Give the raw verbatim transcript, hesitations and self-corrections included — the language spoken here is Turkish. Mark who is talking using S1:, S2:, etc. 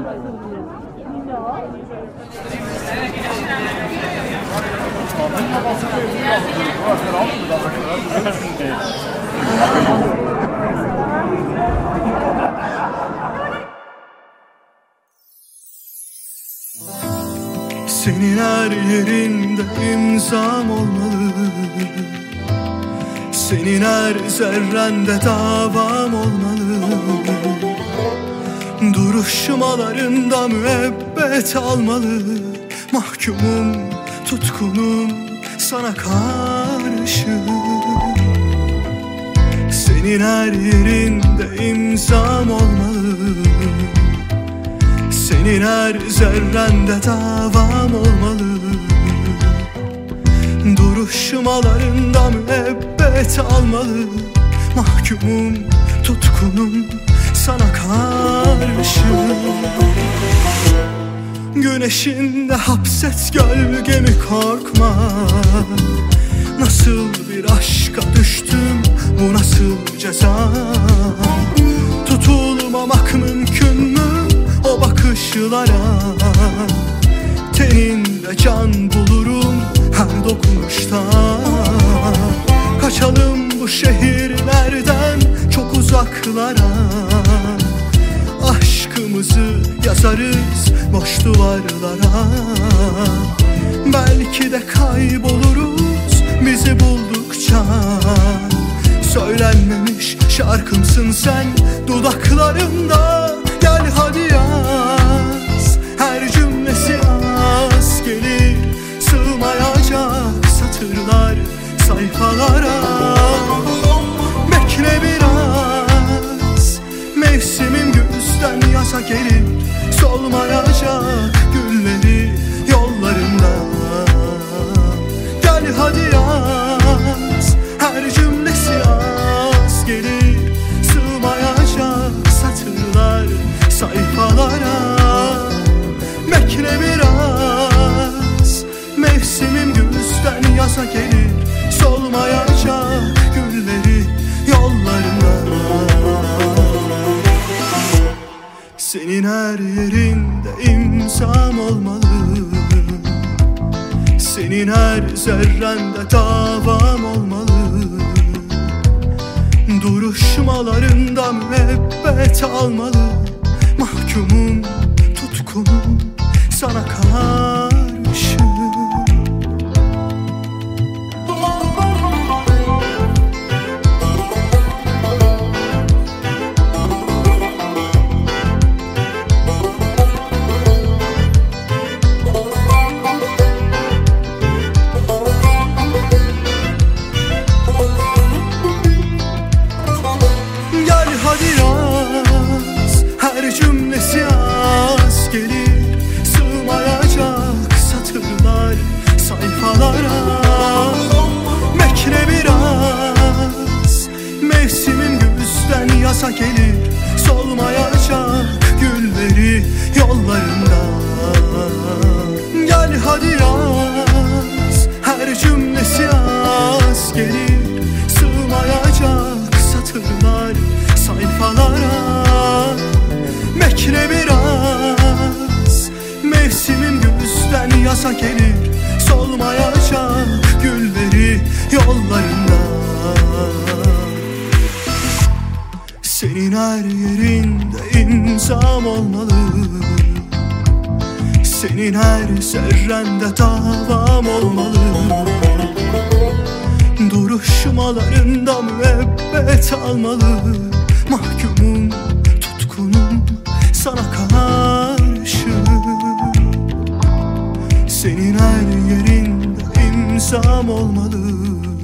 S1: Senin her yerinde imzam olmalı, senin her zerrende davam olmalı. Duruşmalarında müebbet almalı. Mahkumum, tutkunum sana karşı. Senin her yerinde imzam olmalı, senin her zerrende davam olmalı. Duruşmalarında müebbet almalı. Mahkumum, tutkunum sana karşı. Güneşinde hapset gölgemi, korkma. Nasıl bir aşka düştüm, bu nasıl ceza? Tutulmamak mümkün mü o bakışlara? Teninde can bulurum her dokunuşta. Kaçalım bu şehirlerden çok uzaklara. Aşkımızı yazarız boş duvarlara. Belki de kayboluruz bizi buldukça. Söylenmemiş şarkımsın sen dudaklarımda. Gel hadi yaz, her cümlesi az gelir. Sığmayacak satırlar sayfalara. Bekle biraz, mevsimim güzden yaza gelir. Solmayacak gülleri yollarında. Gel hadi yaz, her cümlesi az gelir. Sığmayacak satırlar sayfalara. Bekle biraz, mevsimim güzden yaza gelir. Solmayacak gülleri yollarında. Senin her yerinde imzam olmalı, senin her zerrende davam olmalı. Duruşmalarında müebbet almalı. Mahkumum, tutkunum sana karşı. Cümlesi az gelir. Sığmayacak satırlar sayfalara. Bekle biraz, mevsimim güzden yaza gelir. Solmayacak gülleri yollarında. Gel hadi yaz, her cümlesi az gelir. Sığmayacak satırlar sayfalara. Bekle biraz, mevsimim güzden yaza gelir. Solmayacak gülleri yollarında. Senin her yerinde imzam olmalı, senin her zerrende davam olmalı. Duruşmalarında müebbet almalı. Mahkumum, tutkunum sana karşı. Senin her yerinde imzam olmalı,